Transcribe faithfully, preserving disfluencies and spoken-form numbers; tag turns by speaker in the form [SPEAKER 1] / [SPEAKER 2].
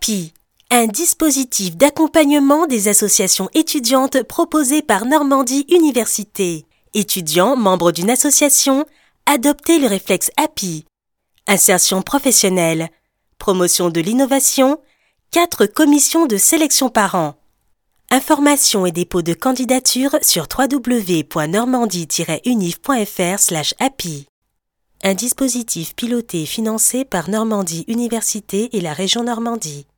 [SPEAKER 1] A P I, un dispositif d'accompagnement des associations étudiantes proposé par Normandie Université. Étudiants membres d'une association, adoptez le réflexe A P I. Insertion professionnelle, promotion de l'innovation, quatre commissions de sélection par an. Informations et dépôt de candidature sur w w w point normandie tiret univ point f r slash A P I. Un dispositif piloté et financé par Normandie Université et la région Normandie.